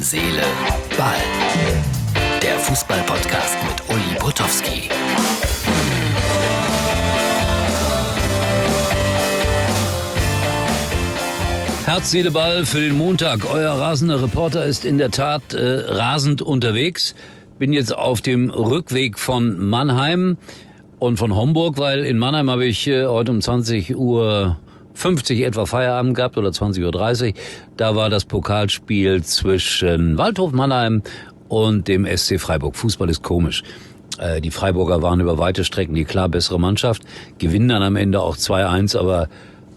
Seele, Ball. Der Fußball-Podcast mit Uli Potowski. Herz, Seele, Ball für den Montag. Euer rasender Reporter ist in der Tat rasend unterwegs. Bin jetzt auf dem Rückweg von Mannheim und von Homburg, weil in Mannheim habe ich heute um 20:50 Uhr etwa Feierabend gehabt oder 20:30 Uhr. Da war das Pokalspiel zwischen Waldhof Mannheim und dem SC Freiburg. Fußball ist komisch. Die Freiburger waren über weite Strecken die klar bessere Mannschaft, gewinnen dann am Ende auch 2-1, aber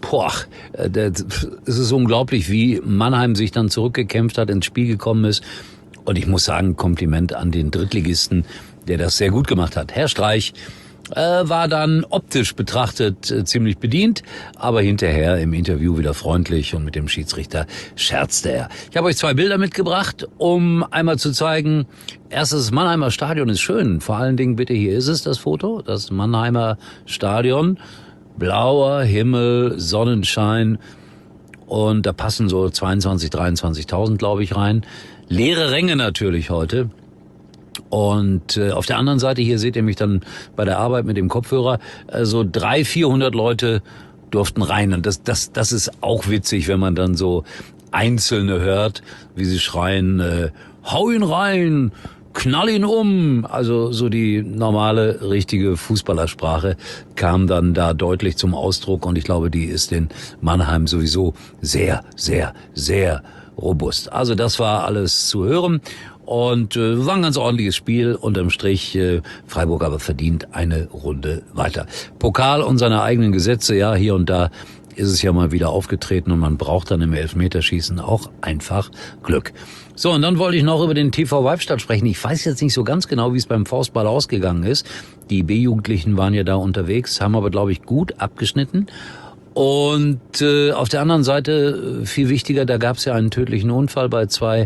es ist unglaublich, wie Mannheim sich dann zurückgekämpft hat, ins Spiel gekommen ist. Und ich muss sagen, Kompliment an den Drittligisten, der das sehr gut gemacht hat. Herr Streich war dann optisch betrachtet ziemlich bedient, aber hinterher im Interview wieder freundlich und mit dem Schiedsrichter scherzte er. Ich habe euch 2 Bilder mitgebracht, um einmal zu zeigen, erstes, das Mannheimer Stadion ist schön. Vor allen Dingen, bitte, hier ist es, das Foto, das Mannheimer Stadion. Blauer Himmel, Sonnenschein und da passen so 22.000, 23.000, glaube ich, rein. Leere Ränge natürlich heute. Und auf der anderen Seite, hier seht ihr mich dann bei der Arbeit mit dem Kopfhörer, so 300, 400 Leute durften rein. Und das ist auch witzig, wenn man dann so Einzelne hört, wie sie schreien, hau ihn rein, knall ihn um. Also so die normale, richtige Fußballersprache kam dann da deutlich zum Ausdruck. Und ich glaube, die ist in Mannheim sowieso sehr, sehr, sehr robust. Also das war alles zu hören. Und war ein ganz ordentliches Spiel. Unterm Strich Freiburg aber verdient eine Runde weiter. Pokal und seine eigenen Gesetze, ja, hier und da ist es ja mal wieder aufgetreten und man braucht dann im Elfmeterschießen auch einfach Glück. So, und dann wollte ich noch über den TV Weibstadt sprechen. Ich weiß jetzt nicht so ganz genau, wie es beim Faustball ausgegangen ist. Die B-Jugendlichen waren ja da unterwegs, haben aber, glaube ich, gut abgeschnitten. Und auf der anderen Seite, viel wichtiger, da gab es ja einen tödlichen Unfall bei 2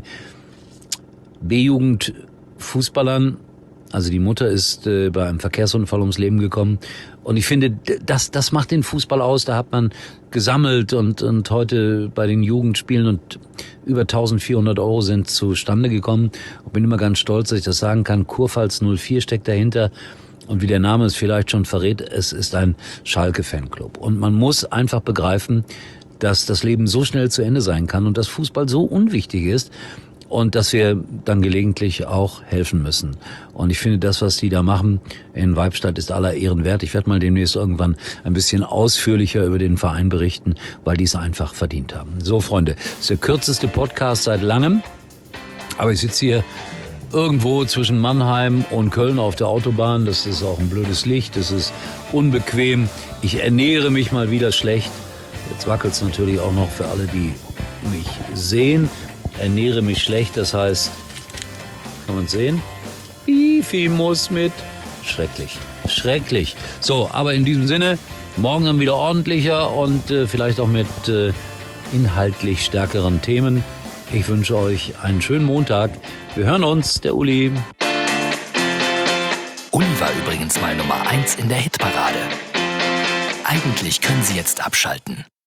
B-Jugend-Fußballern. Also die Mutter ist bei einem Verkehrsunfall ums Leben gekommen. Und ich finde, das macht den Fußball aus. Da hat man gesammelt und heute bei den Jugendspielen und über 1.400 € sind zustande gekommen. Und bin immer ganz stolz, dass ich das sagen kann. Kurpfalz 04 steckt dahinter. Und wie der Name es vielleicht schon verrät, es ist ein Schalke-Fanclub. Und man muss einfach begreifen, dass das Leben so schnell zu Ende sein kann und dass Fußball so unwichtig ist. Und dass wir dann gelegentlich auch helfen müssen. Und ich finde, das, was die da machen in Weibstadt, ist aller Ehren wert. Ich werde mal demnächst irgendwann ein bisschen ausführlicher über den Verein berichten, weil die es einfach verdient haben. So, Freunde, das ist der kürzeste Podcast seit langem. Aber ich sitze hier irgendwo zwischen Mannheim und Köln auf der Autobahn. Das ist auch ein blödes Licht, das ist unbequem. Ich ernähre mich mal wieder schlecht. Jetzt wackelt es natürlich auch noch für alle, die mich sehen. Ernähre mich schlecht, das heißt, kann man sehen? Bifi muss mit. Schrecklich, schrecklich. So, aber in diesem Sinne, morgen dann wieder ordentlicher und vielleicht auch mit inhaltlich stärkeren Themen. Ich wünsche euch einen schönen Montag. Wir hören uns, der Uli. Uli war übrigens mal Nummer 1 in der Hitparade. Eigentlich können Sie jetzt abschalten.